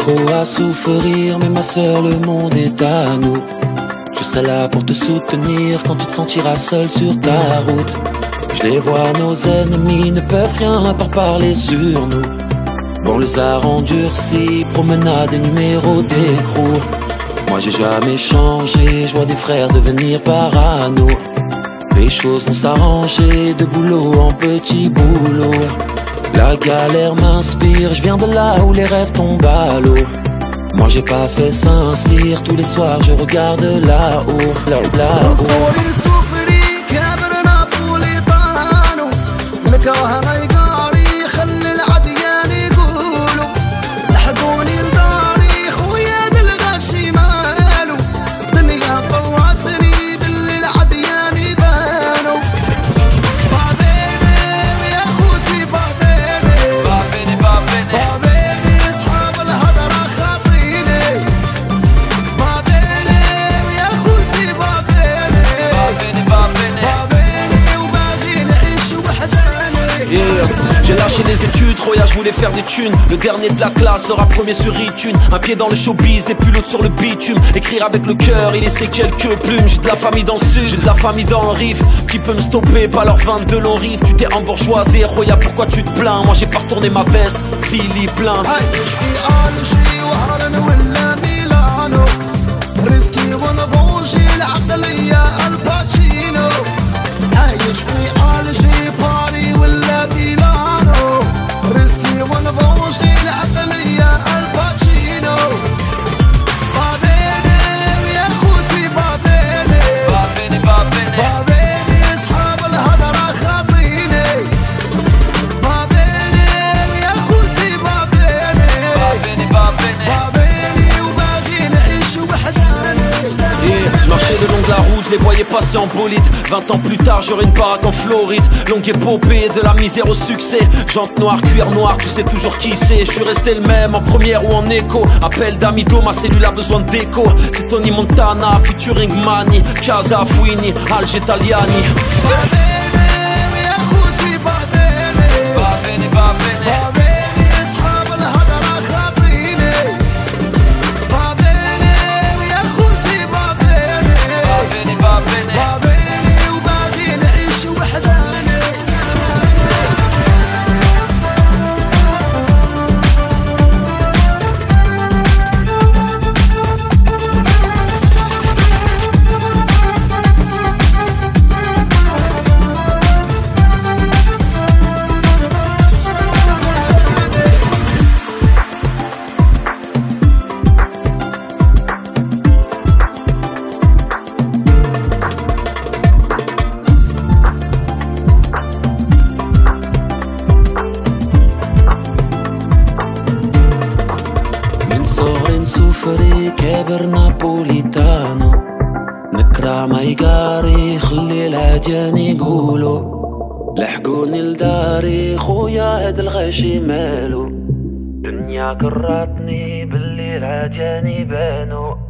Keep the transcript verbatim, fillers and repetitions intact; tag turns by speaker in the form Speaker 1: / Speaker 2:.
Speaker 1: trop à souffrir, mais ma sœur, le monde est à nous. Je serai là pour te soutenir quand tu te sentiras seul sur ta route. Je les vois, nos ennemis ne peuvent rien par parler sur nous. On les a endurcis, promenade et numéro d'écrou. Moi j'ai jamais changé, je vois des frères devenir parano. Les choses vont s'arranger, de boulot en petit boulot. La galère m'inspire, je viens de là où les rêves tombent à l'eau. Moi j'ai pas fait Saint-Cyr, tous les soirs je regarde là-haut, là-haut.
Speaker 2: J'ai lâché les études, Roya, je voulais faire des thunes. Le dernier de la classe sera premier sur iTunes. Un pied dans le showbiz et puis l'autre sur le bitume. Écrire avec le cœur et laisser quelques plumes. J'ai de la famille dans le sud, j'ai de la famille dans le riff. Qui peut me stopper, pas leur vingt-deux longs riff. Tu t'es embourgeoisé, Roya, pourquoi tu te plains? Moi j'ai pas retourné ma veste, Philippe plein. Le long de la route, je les voyais passer en bolide. Vingt ans plus tard, j'aurai une baraque en Floride. Longue épopée, de la misère au succès. Jante noire, cuir noir, tu sais toujours qui c'est. Je suis resté le même, en première ou en écho. Appel d'Amido, ma cellule a besoin de déco. C'est Tony Montana, featuring Mani, Casa Fouini, Alge Taliani. سوفري كابر نابوليتانو نكرا ما يقاري خلي العجان يقولوا لحقوني لداري خويا هاد الغاشي مالو دنيا كراتني بالليل عجاني بانو